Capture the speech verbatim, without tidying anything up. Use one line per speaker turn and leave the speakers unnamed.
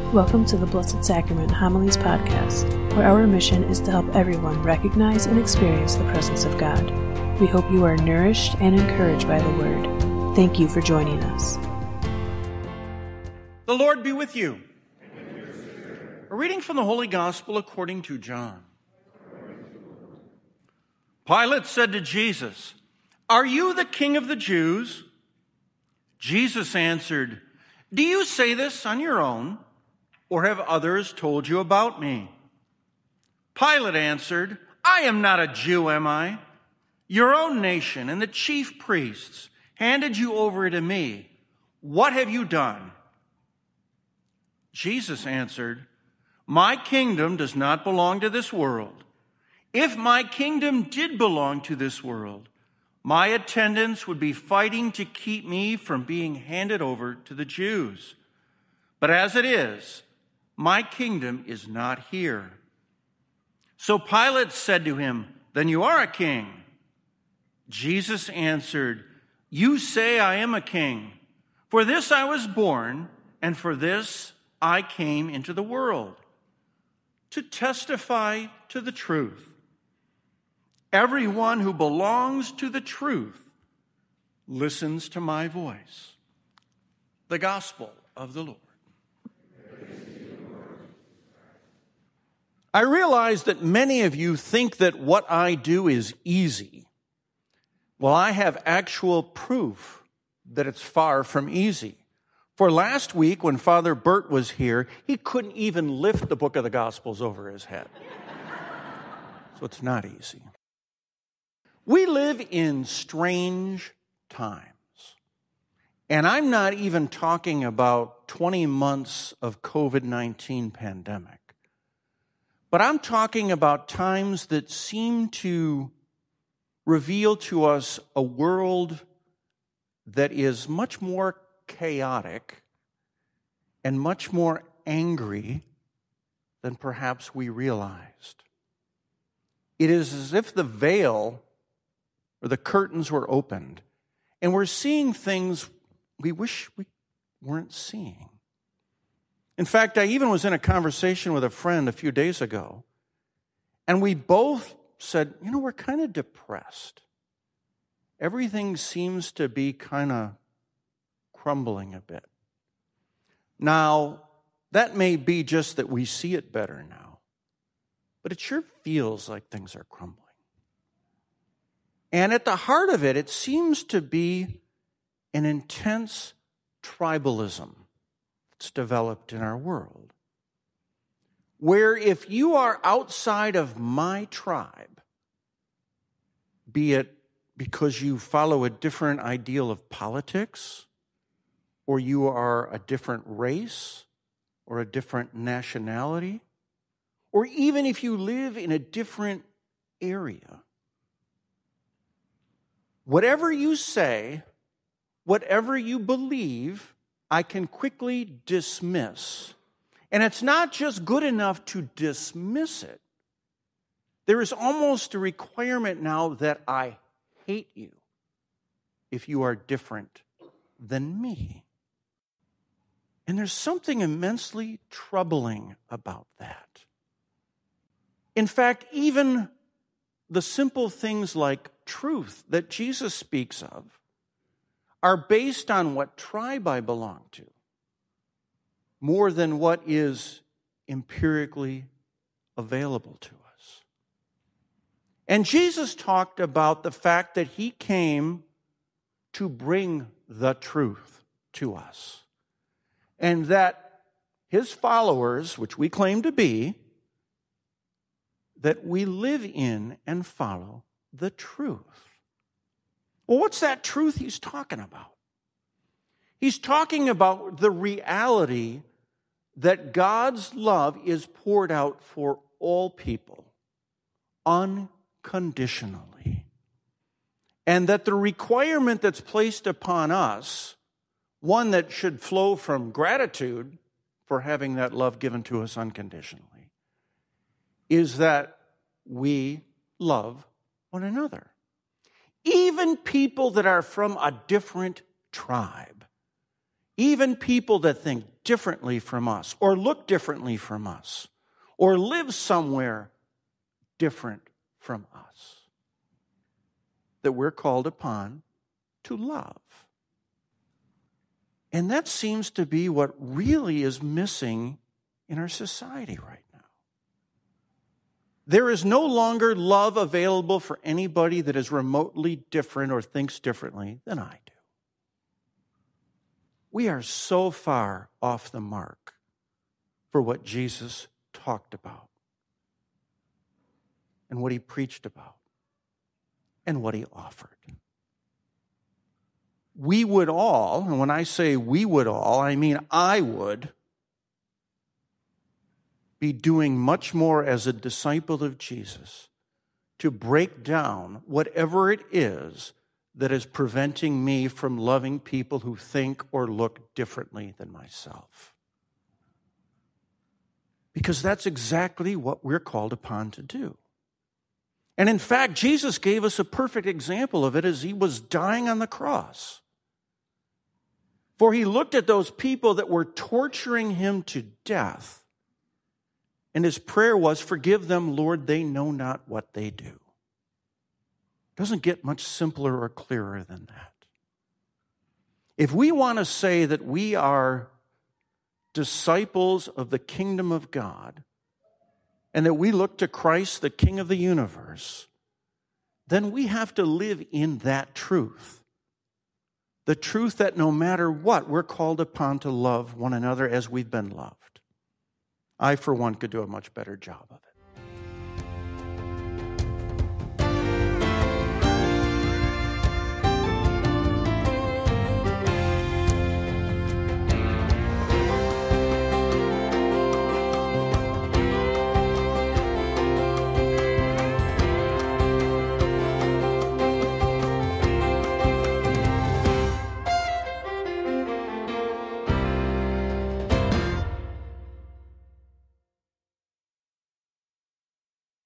Welcome to the Blessed Sacrament Homilies Podcast, where our mission is to help everyone recognize and experience the presence of God. We hope you are nourished and encouraged by the Word. Thank you for joining us.
The Lord be with you. A reading from the Holy Gospel according to John. Pilate said to Jesus, "Are you the King of the Jews?" Jesus answered, "Do you say this on your own, or have others told you about me?" Pilate answered, "I am not a Jew, am I? Your own nation and the chief priests handed you over to me. What have you done?" Jesus answered, "My kingdom does not belong to this world. If my kingdom did belong to this world, my attendants would be fighting to keep me from being handed over to the Jews. But as it is, my kingdom is not here." So Pilate said to him, "Then you are a king." Jesus answered, "You say I am a king. For this I was born, and for this I came into the world, to testify to the truth. Everyone who belongs to the truth listens to my voice." The Gospel of the Lord. I realize that many of you think that what I do is easy. Well, I have actual proof that it's far from easy. For last week, when Father Bert was here, he couldn't even lift the book of the Gospels over his head. So it's not easy. We live in strange times. And I'm not even talking about twenty months of covid nineteen pandemic. But I'm talking about times that seem to reveal to us a world that is much more chaotic and much more angry than perhaps we realized. It is as if the veil or the curtains were opened, and we're seeing things we wish we weren't seeing. In fact, I even was in a conversation with a friend a few days ago, and we both said, you know, we're kind of depressed. Everything seems to be kind of crumbling a bit. Now, that may be just that we see it better now, but it sure feels like things are crumbling. And at the heart of it, it seems to be an intense tribalism that's developed in our world, where if you are outside of my tribe, be it because you follow a different ideal of politics, or you are a different race, or a different nationality, or even if you live in a different area, whatever you say, whatever you believe, I can quickly dismiss. And it's not just good enough to dismiss it. There is almost a requirement now that I hate you if you are different than me. And there's something immensely troubling about that. In fact, even the simple things like truth that Jesus speaks of are based on what tribe I belong to, more than what is empirically available to us. And Jesus talked about the fact that he came to bring the truth to us, and that his followers, which we claim to be, that we live in and follow the truth. Well, what's that truth he's talking about? He's talking about the reality that God's love is poured out for all people unconditionally. And that the requirement that's placed upon us, one that should flow from gratitude for having that love given to us unconditionally, is that we love one another. Even people that are from a different tribe. even people that think differently from us, or look differently from us, or live somewhere different from us, that we're called upon to love. And that seems to be what really is missing in our society right now. There is no longer love available for anybody that is remotely different or thinks differently than I do. We are so far off the mark for what Jesus talked about and what he preached about and what he offered. We would all, and when I say we would all, I mean I would, be doing much more as a disciple of Jesus to break down whatever it is that is preventing me from loving people who think or look differently than myself. Because that's exactly what we're called upon to do. And in fact, Jesus gave us a perfect example of it as he was dying on the cross. For he looked at those people that were torturing him to death, and his prayer was, "Forgive them, Lord, they know not what they do." Doesn't get much simpler or clearer than that. If we want to say that we are disciples of the kingdom of God, and that we look to Christ, the King of the universe, then we have to live in that truth. The truth that no matter what, we're called upon to love one another as we've been loved. I, for one, could do a much better job of it.